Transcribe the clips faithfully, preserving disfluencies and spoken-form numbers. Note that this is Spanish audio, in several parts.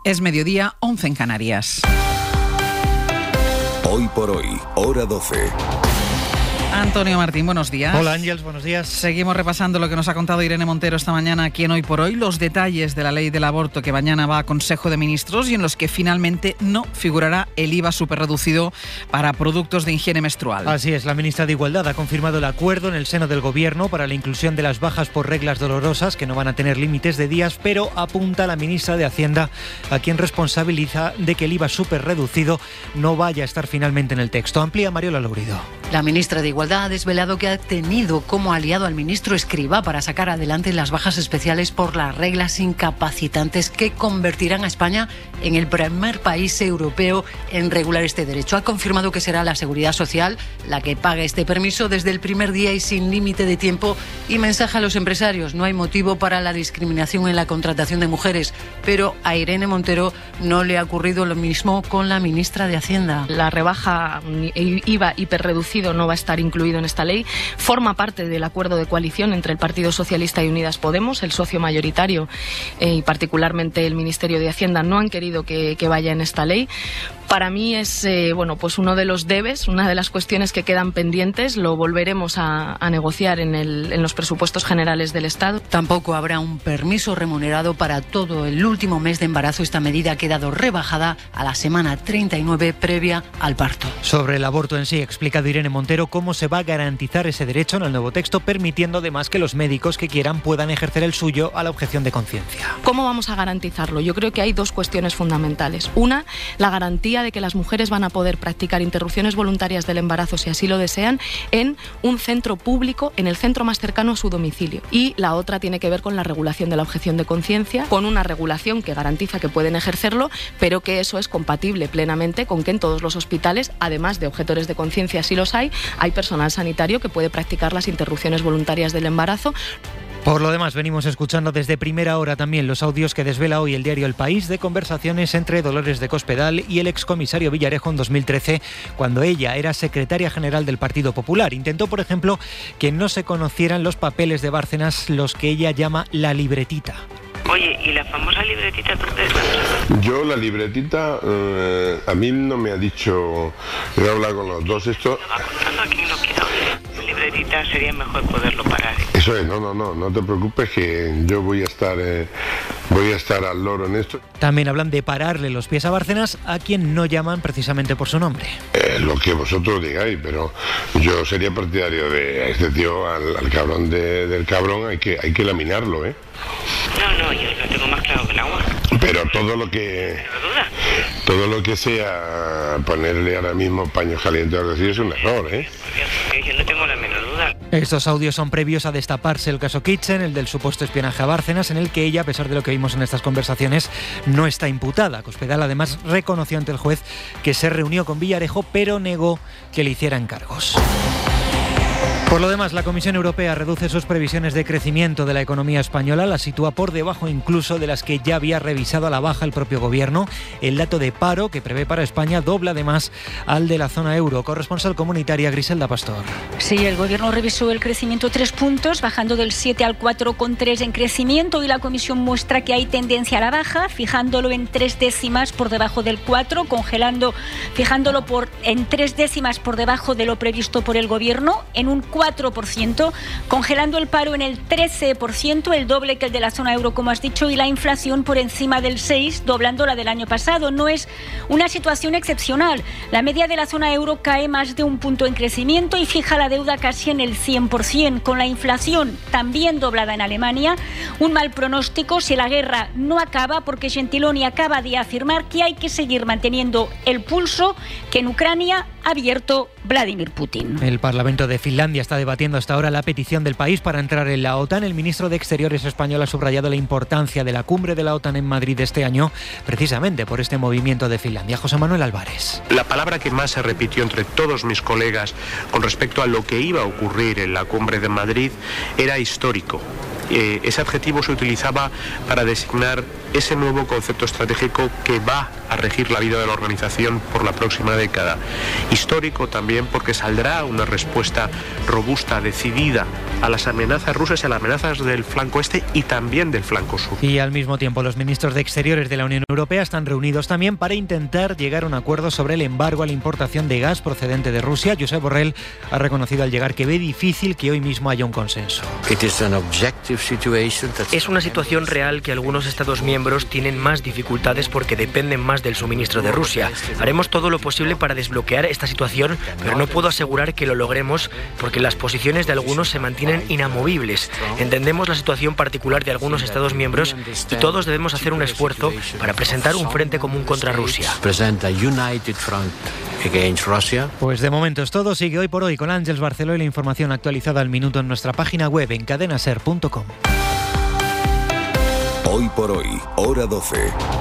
Es mediodía, once en Canarias. Hoy por hoy, hora doce. Antonio Martín, buenos días. Hola Ángeles, buenos días. Seguimos repasando lo que nos ha contado Irene Montero esta mañana aquí en Hoy por Hoy, los detalles de la ley del aborto que mañana va a Consejo de Ministros y en los que finalmente no figurará el I V A superreducido para productos de higiene menstrual. Así es, la ministra de Igualdad ha confirmado el acuerdo en el seno del Gobierno para la inclusión de las bajas por reglas dolorosas que no van a tener límites de días, pero apunta a la ministra de Hacienda, a quien responsabiliza de que el I V A superreducido no vaya a estar finalmente en el texto. Amplía Mariola Lourido. La ministra de Igualdad ha desvelado que ha tenido como aliado al ministro Escrivá para sacar adelante las bajas especiales por las reglas incapacitantes que convertirán a España en el primer país europeo en regular este derecho. Ha confirmado que será la Seguridad Social la que pague este permiso desde el primer día y sin límite de tiempo. Y mensaje a los empresarios: no hay motivo para la discriminación en la contratación de mujeres. Pero a Irene Montero no le ha ocurrido lo mismo con la ministra de Hacienda. La rebaja I V A hiperreducido no va a estar incluido en esta ley. Forma parte del acuerdo de coalición entre el Partido Socialista y Unidas Podemos. El socio mayoritario eh, y particularmente el Ministerio de Hacienda no han querido que, que vaya en esta ley. Para mí es eh, bueno, pues uno de los debes, una de las cuestiones que quedan pendientes. Lo volveremos a, a negociar en, el, en los presupuestos generales del Estado. Tampoco habrá un permiso remunerado para todo el último mes de embarazo. Esta medida ha quedado rebajada a la semana treinta y nueve previa al parto. Sobre el aborto en sí, ha explicado Irene Montero cómo se va a garantizar ese derecho en el nuevo texto, permitiendo además que los médicos que quieran puedan ejercer el suyo a la objeción de conciencia. ¿Cómo vamos a garantizarlo? Yo creo que hay dos cuestiones fundamentales. Una, la garantía de que las mujeres van a poder practicar interrupciones voluntarias del embarazo, si así lo desean, en un centro público, en el centro más cercano a su domicilio. Y la otra tiene que ver con la regulación de la objeción de conciencia, con una regulación que garantiza que pueden ejercerlo, pero que eso es compatible plenamente con que en todos los hospitales, además de objetores de conciencia, si los hay, hay personal sanitario que puede practicar las interrupciones voluntarias del embarazo. Por lo demás, venimos escuchando desde primera hora también los audios que desvela hoy el diario El País de conversaciones entre Dolores de Cospedal y el excomisario Villarejo en dos mil trece, cuando ella era secretaria general del Partido Popular. Intentó, por ejemplo, que no se conocieran los papeles de Bárcenas, los que ella llama la libretita. Oye, ¿y la famosa libretita tú crees que no? Yo la libretita, eh, a mí no me ha dicho, he hablado con los dos, esto... ¿Me va contando a quien no quiera oír? La libretita sería mejor poderlo parar. ¿eh? Eso es, no, no, no, no te preocupes que yo voy a estar, eh, voy a estar al loro en esto. También hablan de pararle los pies a Bárcenas, a quien no llaman precisamente por su nombre. Eh, lo que vosotros digáis, pero yo sería partidario de este tío, al, al cabrón de, del cabrón, hay que, hay que laminarlo, ¿eh? No, no, yo lo tengo más claro que el agua. Pero todo lo que... Todo lo que sea ponerle ahora mismo paños calientes o algo así es un error, ¿eh? Porque yo no tengo la menor duda. Estos audios son previos a destaparse el caso Kitchen, el del supuesto espionaje a Bárcenas, en el que ella, a pesar de lo que vimos en estas conversaciones, no está imputada. Cospedal además reconoció ante el juez que se reunió con Villarejo, pero negó que le hicieran cargos. Por lo demás, la Comisión Europea reduce sus previsiones de crecimiento de la economía española, la sitúa por debajo incluso de las que ya había revisado a la baja el propio gobierno. El dato de paro que prevé para España dobla además al de la zona euro. Corresponsal comunitaria Griselda Pastor. Sí, el gobierno revisó el crecimiento tres puntos, bajando del siete al cuatro coma tres en crecimiento, y la Comisión muestra que hay tendencia a la baja, fijándolo en tres décimas por debajo del cuatro, congelando, fijándolo por, en tres décimas por debajo de lo previsto por el gobierno, en un cuatro por ciento, congelando el paro en el trece por ciento, el doble que el de la zona euro, como has dicho, y la inflación por encima del seis por ciento, doblando la del año pasado. No es una situación excepcional. La media de la zona euro cae más de un punto en crecimiento y fija la deuda casi en el cien por ciento, con la inflación también doblada en Alemania. Un mal pronóstico si la guerra no acaba, porque Gentiloni acaba de afirmar que hay que seguir manteniendo el pulso que en Ucrania ha abierto Vladimir Putin. El Parlamento de Finlandia está debatiendo hasta ahora la petición del país para entrar en la OTAN. El ministro de Exteriores español ha subrayado la importancia de la cumbre de la OTAN en Madrid este año, precisamente por este movimiento de Finlandia. José Manuel Álvarez. La palabra que más se repitió entre todos mis colegas con respecto a lo que iba a ocurrir en la cumbre de Madrid era histórico. Eh, ese adjetivo se utilizaba para designar ese nuevo concepto estratégico que va a regir la vida de la organización por la próxima década. Histórico también también porque saldrá una respuesta robusta, decidida a las amenazas rusas y a las amenazas del flanco este y también del flanco sur. Y al mismo tiempo los ministros de Exteriores de la Unión Europea están reunidos también para intentar llegar a un acuerdo sobre el embargo a la importación de gas procedente de Rusia. Josep Borrell ha reconocido al llegar que ve difícil que hoy mismo haya un consenso. Es una situación real que algunos Estados miembros tienen más dificultades porque dependen más del suministro de Rusia. Haremos todo lo posible para desbloquear esta situación, pero no puedo asegurar que lo logremos porque las posiciones de algunos se mantienen inamovibles. Entendemos la situación particular de algunos Estados miembros y todos debemos hacer un esfuerzo para presentar un frente común contra Rusia. Pues de momento es todo. Sigue Hoy por Hoy con Ángeles Barceló y la información actualizada al minuto en nuestra página web en cadena ser punto com. Hoy por Hoy, hora doce.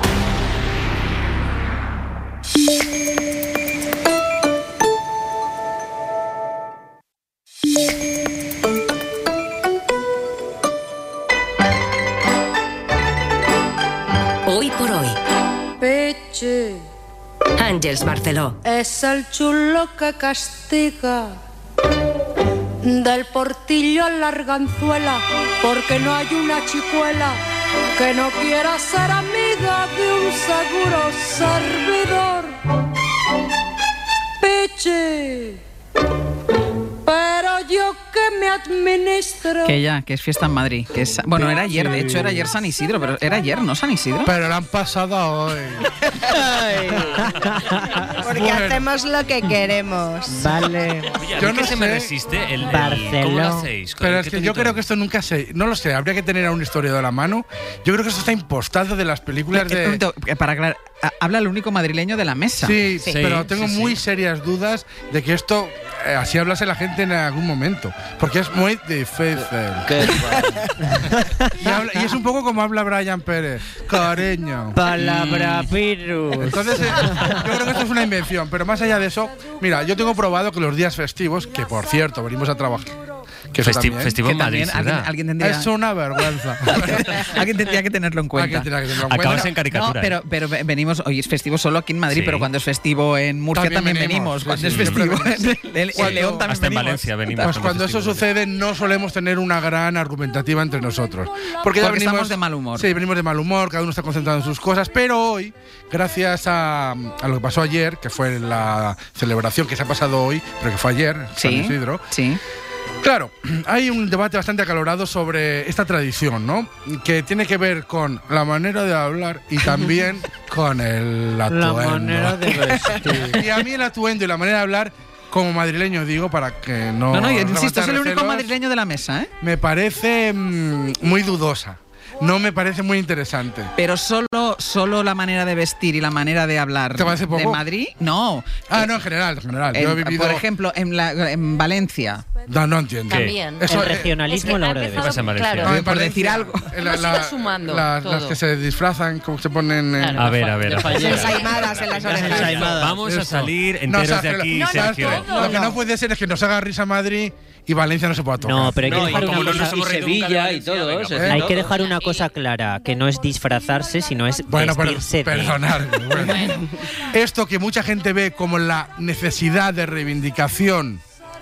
Hoy por Hoy. Peche. Ángeles Barceló. Es el chulo que castiga. Del Portillo a la Arganzuela, porque no hay una chicuela que no quiera ser amiga de un seguro servidor. Peche. Pero yo que me administro. Que ya, que es fiesta en Madrid. Que es, bueno, era ayer, de hecho era ayer San Isidro, pero era ayer, ¿no San Isidro? Pero lo han pasado hoy. Porque bueno, hacemos lo que queremos. Vale. Oye, a yo mí no que sé. se me resiste el, el Barceló. ¿cómo lo hacéis? Pero es ¿Qué que yo tonito? creo que esto nunca se... No lo sé, habría que tener a un historiador a la mano. Yo creo que esto está impostado de las películas Eh, eh, de... un momento, eh, para aclarar, a- habla el único madrileño de la mesa. Sí, Sí, pero tengo sí, muy sí. serias dudas de que esto eh, así hablase la gente en algún momento. Porque es muy difícil. y, habla- y es un poco como habla Brian Pérez. Cariño. Palabra virus. Entonces, eh, yo creo que esto es una invención. Pero más allá de eso, mira, yo tengo probado que los días festivos, que por cierto, venimos a trabajar. Que eso Festi- también, festivo Que en Madrid, también alguien, ¿será? alguien tendría, es una vergüenza. alguien tendría que tenerlo en cuenta. Alguien tendrá que tenerlo en Acabas cuenta. en caricatura. No, pero, ¿eh? pero ve- venimos, hoy es festivo solo aquí en Madrid, Sí. pero cuando es festivo en Murcia También también, venimos, venimos. Cuando sí, es sí, festivo siempre en, en- en Cuando- León también Hasta en venimos. Valencia venimos. Pues con cuando eso festivos. sucede no solemos tener una gran argumentativa entre nosotros. Porque, ya Porque venimos, estamos de mal humor. Sí, venimos de mal humor, cada uno está concentrado en sus cosas, pero hoy, gracias a, a lo que pasó ayer, que fue la celebración que se ha pasado hoy, pero que fue ayer, San Sí, Isidro, sí. claro, hay un debate bastante acalorado sobre esta tradición, ¿no? Que tiene que ver con la manera de hablar y también con el atuendo. La manera de vestir. Y a mí el atuendo y la manera de hablar, como madrileño digo, para que no... No, no, yo insisto, levantar soy el único recelos, madrileño de la mesa, ¿eh? me parece mm, muy dudosa. No me parece muy interesante. Pero solo, solo la manera de vestir y la manera de hablar ¿Te parece de poco? Madrid, no. Ah, Eh, no, en general, en general. en- Yo he vivido... Por ejemplo, en, la, en Valencia. No, no entiendo. También. Eso, El eh, regionalismo Es que a la ha hora de empezado- vestir. pasa en Valencia? claro. no, en por Valencia, decir algo. en Hemos ido sumando las, las todo. que se disfrazan, como se ponen en... Claro. A ver, a ver. a ver. Ensaimadas en las orejas. Ensaimadas. Vamos a Eso. salir No, enteros o sea, de aquí, lo- Sergio. Lo que no puede ser es que nos haga risa Madrid y Valencia no se pueda tocar. No, pero hay que No, y dejar como una no cosa, nos hemos reído nunca de Sevilla y Valencia, todo venga, eso, pues. ¿Eh? hay que dejar una cosa clara, que no es disfrazarse, sino es Bueno, pero, vestirse de. perdonadme. Bueno. Esto que mucha gente ve como la necesidad de reivindicación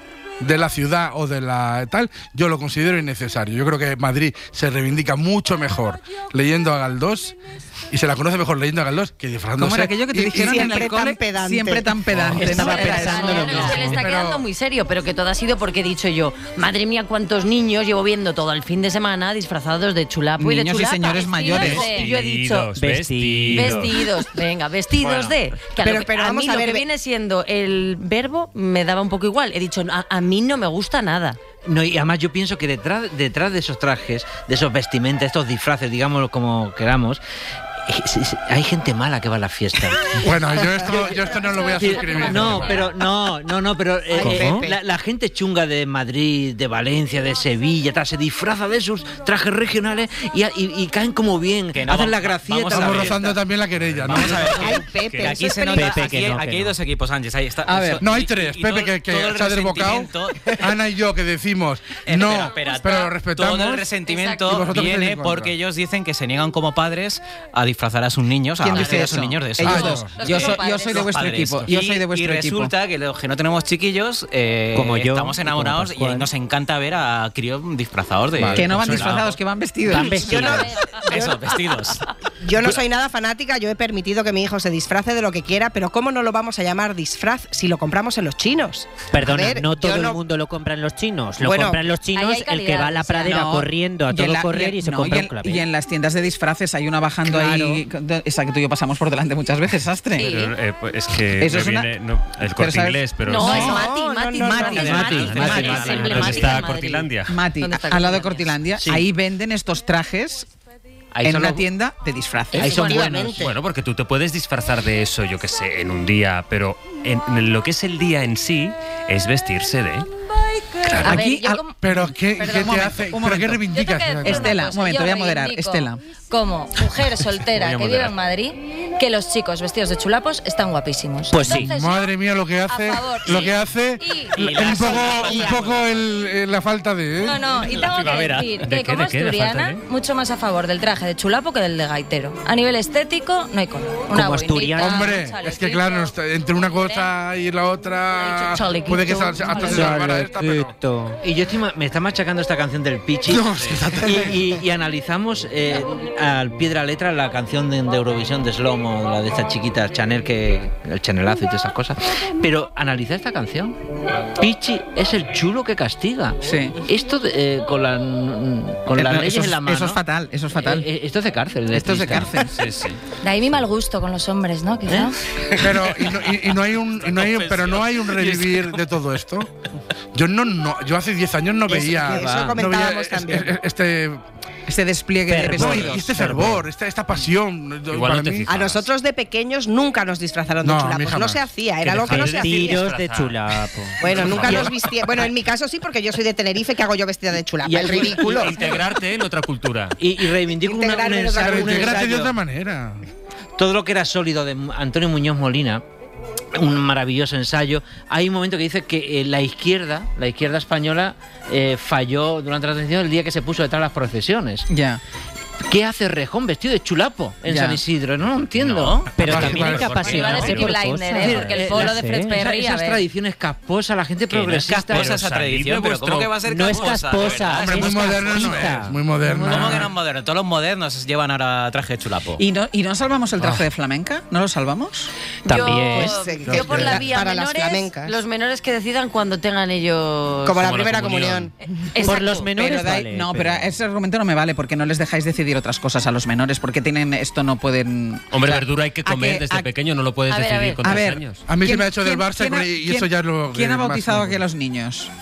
de la ciudad o de la tal, yo lo considero innecesario. Yo creo que Madrid se reivindica mucho mejor leyendo a Galdós y se la conoce mejor leyendo a Galdós que disfrazándose. ¿Cómo era aquello que te Y- y dijeron en siempre el tan cole? pedante. Siempre tan pedante. ¿no? Estaba Era pensando eso. lo No, se le está Pero- quedando muy serio, pero que todo ha sido porque he dicho yo, madre mía, cuántos niños llevo viendo todo el fin de semana disfrazados de chulapo y de Niños y chulapa. señores Vestidos mayores. de- y yo he dicho, Vestidos, vestidos. vestidos, venga, vestidos Bueno. de... Que a, Pero- lo que- pero a vamos mí a lo ver, que ve- viene siendo el verbo me daba un poco igual. He dicho, a, a mí no me gusta nada. No, y además yo pienso que detrás, detrás de esos trajes, de esos vestimentas, estos disfraces, digámoslo como queramos, eh, sí, sí, hay gente mala que va a las fiestas. Bueno, yo esto, yo esto no lo voy a suscribir. No, pero no, no, no, pero eh, Ay, eh, Pepe. la, la gente chunga de Madrid, de Valencia, de Sevilla, tal, se disfraza de sus trajes regionales y, y- y caen como bien, Que no, hacen va- la gracieta. vamos a Estamos ver. rozando también la querella, ¿no? Vamos a ver. Ay, Pepe, Que eso aquí es se nota, Pepe, aquí, que no, aquí que hay no. dos equipos, Ángel. Ahí está. A ver, No hay Y- tres. y Pepe todo- que, que todo el se ha desbocado. resentimiento- Ana y yo que decimos Eh, no, espera, espera, pero lo respetamos. todo el y resentimiento vosotros que estáis viene en contra. porque ellos dicen que se niegan como padres a disfrazar a sus niños, a, ¿Quién a dice sus eso? niños de eso. Ellos dos. Yo soy, yo soy de vuestro Padres. equipo. Yo Y- soy de vuestro y equipo. resulta que los que no tenemos chiquillos, eh, Como yo, estamos y como enamorados y, Pascual. nos encanta ver a críos disfrazados de... Que no van de disfrazados, que van vestidos. Van vestidos. Eso, vestidos. Yo no soy nada fanática, yo he permitido que mi hijo se disfrace de lo que quiera, pero ¿cómo no lo vamos a llamar disfraz si lo compramos en los chinos? Perdona, A ver, no yo todo no- el mundo lo compra en los chinos. Lo Bueno, compran los chinos ahí hay el que va a la calidad, o sea, pradera No, corriendo a y en todo la- correr y se no, compra y un en, clavel. y en las tiendas de disfraces hay una bajando Claro. ahí, esa que tú y yo pasamos por delante muchas veces, Sastre. Sí. Pero, eh, pues es que Eso me es una- viene, no, el Corte ¿sabes? Inglés, pero No, sí. es Mati, no, Mati, no, no, Mati, no, Mati, no, Mati, no, Mati, no, es no, emblemática ¿Dónde está en Madrid. Cortilandia? Mati, ¿Dónde está al lado de Cortilandia? Cortilandia, Sí. ahí venden estos trajes Ahí en son una los- tienda de disfraces. Ahí son Efectivamente. buenos. Bueno, porque tú te puedes disfrazar de eso, yo qué sé, en un día, pero en, en lo que es el día en sí es vestirse de... A ver, Aquí, yo al- como- Pero ¿qué, Perdón, ¿qué un te momento, hace? un ¿Pero momento. qué Yo tengo reivindicas? que decir una Estela, cosa. un momento, Yo voy a moderar. reivindico, Estela. como mujer soltera Voy a que vive moderar. en Madrid, que los chicos vestidos de chulapos están guapísimos. Pues sí. Entonces, yo, Madre mía, lo que hace, a favor, lo sí. que hace, Y- un y- poco, y- un poco el, eh, la falta de. ¿eh? No, no, y La tengo que primavera. decir ¿De que qué, como de qué? ¿La falta asturiana, de? mucho más a favor del traje de chulapo que del de gaitero. A nivel estético, no hay color. Una Como boinita, asturiana. un Hombre, es que chalecito. claro, está- entre una cosa y la otra Chalequito, puede que sal- hasta se salvara esta, pero. Chalequito. Y yo estoy ma- me está machacando esta canción del Pichi. No, es que está y, y- y analizamos eh, al pie de la letra la canción de, de Eurovisión de Slomo, la de estas chiquitas, Chanel, que el chanelazo y todas esas cosas. Pero analiza esta canción. Pichi es el chulo que castiga. Sí. Esto de, eh, con, la, con Eh, las no, leyes eso es- en la mano. eso es fatal, eso es fatal. eh, eh, esto es de cárcel. Esto es de triste. cárcel. Sí, sí. De ahí mi mal gusto con los hombres, ¿no? Quizá. Pero, y no, y- y no hay un, y no hay, pero no hay un revivir de todo esto. Yo no, no yo hace diez años no Eso- veía, eso no comentábamos veía es- también. es- este, Este despliegue de no, y vestidos. este fervor, esta, esta pasión. Igual para no te mí- fijas. A nosotros de pequeños nunca nos disfrazaron No, de a mí chulapos. No jamás. se hacía, Que era algo que no dejáis se de hacía. Tiros de chulapo. Bueno, Por nunca favor. nos vistía. Bueno, en mi caso sí, porque yo soy de Tenerife, que hago yo vestida de chulapa. Y El ridículo. Integrarte en otra cultura. Y, y reivindico una, un Integrarme en otra ensayo, Pero un intégrate de ensayo. otra manera. Todo lo que era sólido de Antonio Muñoz Molina, un maravilloso ensayo. Hay un momento que dice que eh, la izquierda, la izquierda española, eh, falló durante la transición el día que se puso detrás de las procesiones. Ya. ¿Qué hace Rejón vestido de chulapo en Ya. San Isidro? No lo entiendo. No. Pero Vale, también hay vale, que porque Iba a apasionarse decir por Blinder, cosas. ¿eh? Porque el polo de Fred Esa- Perry, a esas ver. tradiciones casposas, la gente Que no es progresista. casposa Pero esa salid de tradición, pero ¿cómo vuestro- que va a ser No es casposa? casposa, ¿verdad? Hombre, muy es moderno no casposa. es. Muy moderno. ¿Cómo que no es moderno? Todos los modernos llevan ahora traje de chulapo. ¿Y no, ¿Y no salvamos el traje Ah. de flamenca? ¿No lo salvamos? También. Yo, Pues, yo por la vía para las menores, flamencas. los menores que decidan cuando tengan ellos. Como la Como la primera comunión. comunión. Exacto. Por los menores Pero de ahí- vale, no, pero- pero ese argumento no me vale porque no les dejáis decidir otras cosas a los menores porque tienen esto no pueden. Hombre, o sea, verdura hay que a comer que- desde a- pequeño, no lo puedes A ver, a decidir ver. con A tres ver, años. A mí se ¿Quién- me ha hecho del quién- Barça quién ha- y eso ya es lo. ¿Quién que ha más bautizado me- aquí a los niños?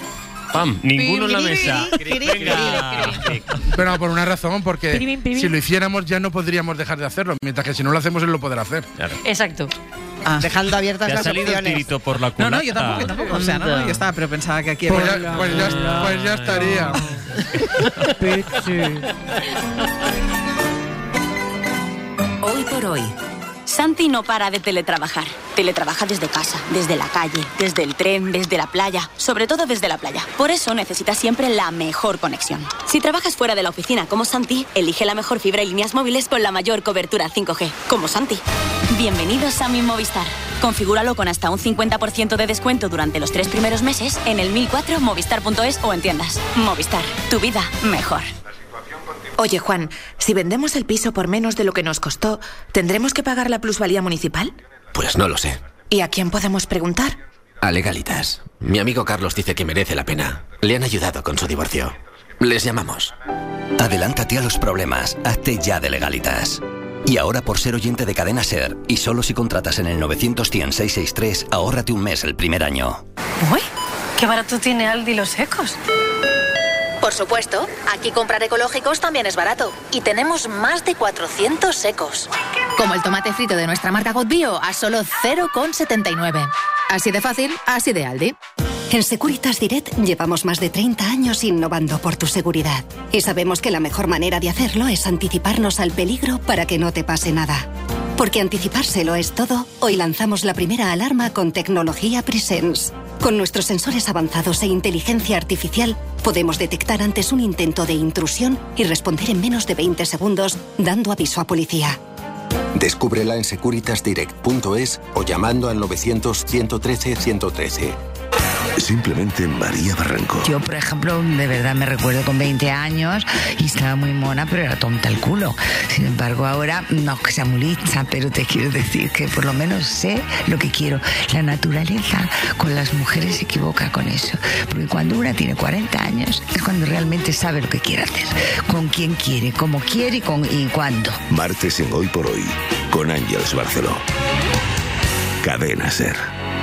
¡Pam! Ninguno en la mesa. Venga. Pero por una razón, porque Piribín, piribín. si lo hiciéramos ya no podríamos dejar de hacerlo, mientras que si no lo hacemos él lo podrá hacer. Claro. Exacto. Ah. Dejando abiertas ¿Te ha las salido el opciones. tirito por la No, culata? no, yo tampoco, yo tampoco. O sea, no, no, yo estaba, pero pensaba que aquí Pues había- ya, pues ya- pues ya estaría. Hoy por hoy. Santi no para de teletrabajar. Teletrabaja desde casa, desde la calle, desde el tren, desde la playa, sobre todo desde la playa. Por eso necesitas siempre la mejor conexión. Si trabajas fuera de la oficina como Santi, elige la mejor fibra y líneas móviles con la mayor cobertura cinco G, como Santi. Bienvenidos a Mi Movistar. Configúralo con hasta un cincuenta por ciento de descuento durante los tres primeros meses en el mil cuatro movistar punto es o en tiendas. Movistar, tu vida mejor. Oye, Juan, si vendemos el piso por menos de lo que nos costó, ¿tendremos que pagar la plusvalía municipal? Pues no lo sé. ¿Y a quién podemos preguntar? A Legalitas. Mi amigo Carlos dice que merece la pena. Le han ayudado con su divorcio. Les llamamos. Adelántate a los problemas. Hazte ya de Legalitas. Y ahora por ser oyente de Cadena Ser, y solo si contratas en el novecientos cien seiscientos sesenta y tres, ahórrate un mes el primer año. Uy, qué barato tiene Aldi los secos. Por supuesto, aquí comprar ecológicos también es barato. Y tenemos más de cuatrocientos secos. Como el tomate frito de nuestra marca God Bio a solo cero coma setenta y nueve. Así de fácil, así de Aldi. En Securitas Direct llevamos más de treinta años innovando por tu seguridad. Y sabemos que la mejor manera de hacerlo es anticiparnos al peligro para que no te pase nada. Porque anticipárselo es todo, hoy lanzamos la primera alarma con tecnología Presence. Con nuestros sensores avanzados e inteligencia artificial, podemos detectar antes un intento de intrusión y responder en menos de veinte segundos, dando aviso a policía. Descúbrela en securitas direct punto es o llamando al novecientos, ciento trece, ciento trece. Simplemente María Barranco. Yo, por ejemplo, de verdad me recuerdo con veinte años y estaba muy mona, pero era tonta el culo. Sin embargo, ahora no es que sea muy lista, pero te quiero decir que por lo menos sé lo que quiero. La naturaleza con las mujeres se equivoca con eso. Porque cuando una tiene cuarenta años es cuando realmente sabe lo que quiere hacer. Con quién quiere, cómo quiere y, con, y cuándo. Martes en Hoy por Hoy, con Ángeles Barceló. Cadena SER.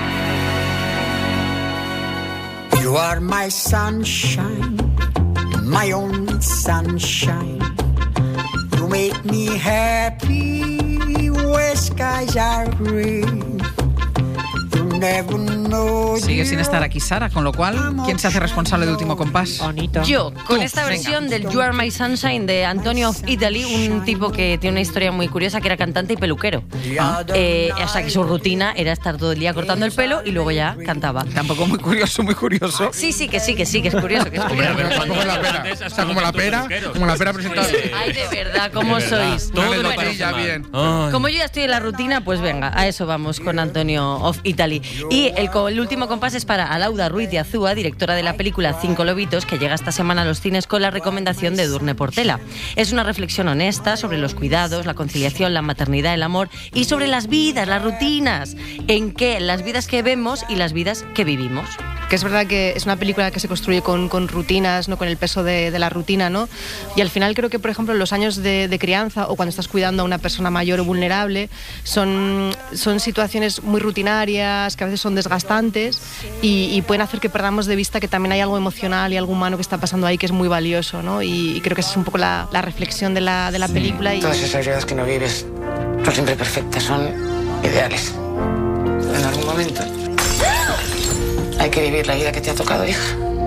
You are my sunshine, my only sunshine. You make me happy where skies are gray. You never know. Sigue sin estar aquí Sara, con lo cual, ¿quién se hace responsable de Último Compás? Yo, con Tú, esta venga. versión del You Are My Sunshine de Antonio of Italy, un tipo que tiene una historia muy curiosa, que era cantante y peluquero. Ah. Eh, o sea, que su rutina era estar todo el día cortando el pelo y luego ya cantaba. Tampoco muy curioso, muy curioso. Sí, sí, que sí, que sí, que es curioso. Que es Hombre, curioso. pero tampoco es la pera. O sea, como la pera, como la pera presentable. Ay, de verdad, ¿cómo De verdad. sois? Una Bueno, anecdotilla bien. como yo ya estoy en la rutina, pues venga, a eso vamos con Antonio of Italy. Y el, co- el último compás es para Alauda Ruiz de Azúa, directora de la película Cinco Lobitos, que llega esta semana a los cines con la recomendación de Edurne Portela. Es una reflexión honesta sobre los cuidados, la conciliación, la maternidad, el amor y sobre las vidas, las rutinas, en que las vidas que vemos y las vidas que vivimos. Que es verdad que es una película que se construye con, con rutinas, ¿no? Con el peso de, de la rutina, ¿no? Y al final creo que, por ejemplo, los años de, de crianza o cuando estás cuidando a una persona mayor o vulnerable son, son situaciones muy rutinarias, que a veces son desgastantes y, y pueden hacer que perdamos de vista que también hay algo emocional y algo humano que está pasando ahí que es muy valioso, ¿no? Y, y creo que esa es un poco la, la reflexión de la, de la película. Y... Todas esas vidas que no vives son siempre perfectas, son ideales. Pero en algún momento hay que vivir la vida que te ha tocado, hija.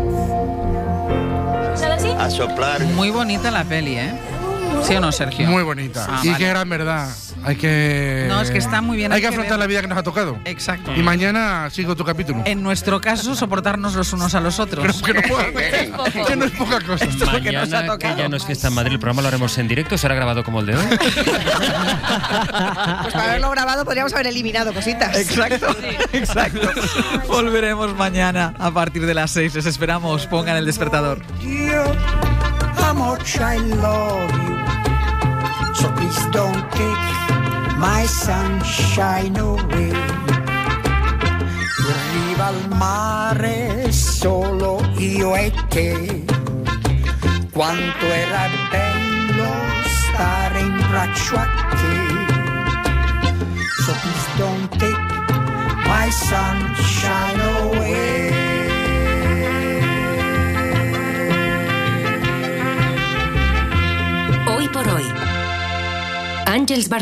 A soplar. Muy bonita la peli, ¿eh? ¿Sí o no, Sergio? Muy bonita. Ah, y vale. qué gran verdad. Hay que. No, es que está muy bien. Hay que afrontar la vida que nos ha tocado. Exacto. Y mañana sigo tu capítulo. En nuestro caso, soportarnos los unos a los otros. Pero que no, puedo- que no es poca cosa. Esto es lo que nos ha Mañana, que tocado. ya no es fiesta en Madrid, el programa lo haremos en directo, será grabado como el de hoy. Pues para haberlo grabado podríamos haber eliminado cositas. Exacto, exacto. Volveremos mañana a partir de las seis. Les esperamos. Pongan el despertador. Dear, how much I love you. So please don't take my sunshine away. Io arrivo al mare solo io e te. Quanto era bello stare in braccio a te. So please don't take my sunshine away. Hoy por hoy. Ángeles Barceló.